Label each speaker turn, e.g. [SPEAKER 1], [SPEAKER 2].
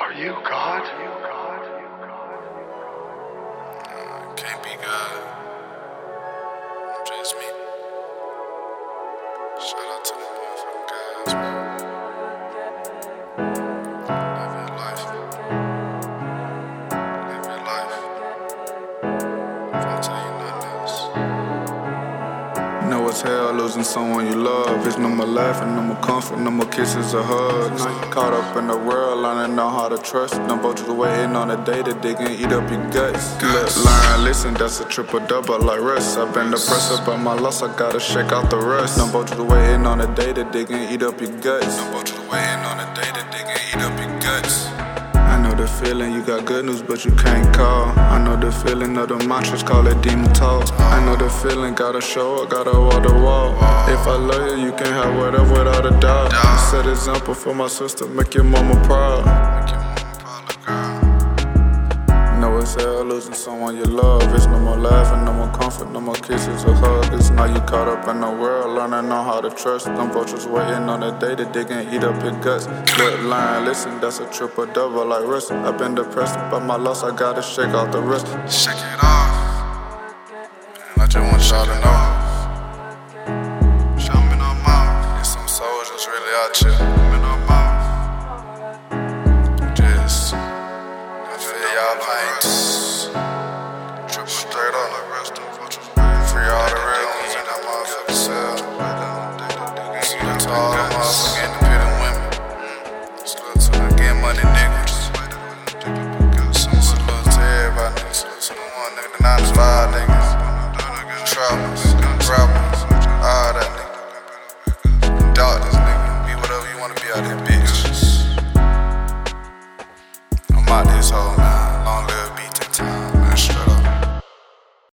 [SPEAKER 1] Are you God?
[SPEAKER 2] Can't be God. I'm just me. Shout out to the motherfucking guys, man. Live your life. Live your life. If I tell you nothing else.
[SPEAKER 3] Know it's hell losing someone you love. It's no more laughing, no more comfort, no more kisses or hugs. Now you caught up in the world, learning know how to trust. Them vultures waiting on a day to dig and eat up your guts. Look, learn, listen, that's a triple double like rust. I've been depressed about my loss, I gotta shake out the rust. Them vultures waiting on a day to dig and eat up your guts. Them vultures waiting on a day to dig and eat up your guts. I know the feeling, you got good news but you can't call. I know the feeling of the mantras, call it demon talk. I know the feeling, gotta show up, gotta walk the walk. If I love you, you can have whatever without a doubt. Set example for my sister, make your mama proud. Know it's hell losing someone you love. It's no more laughing, no more comfort, no more kisses or hugs. Now you caught up in the world, learning on how to trust. Them vultures waiting on the day to dig and eat up your guts. Look, learn, listen, that's a triple double like rust. I've been depressed about my loss, I gotta shake out the rust.
[SPEAKER 2] Shake it off. And I just want y'all to know. Shout me no more. There's some soldiers really out here. Me no more. Just I feel y'all pain. Triple straight up. Free all the real ones in that motherfucking cell. Salute to all the motherfucking independent women. Salute to the getting money niggas. Salute to everybody, niggas. Salute to the one nigga, the 9 to 5 niggas. Trappers, rappers, all that nigga. Doctors, nigga. Be whatever you wanna be out there, bitch. I'm out this hoe.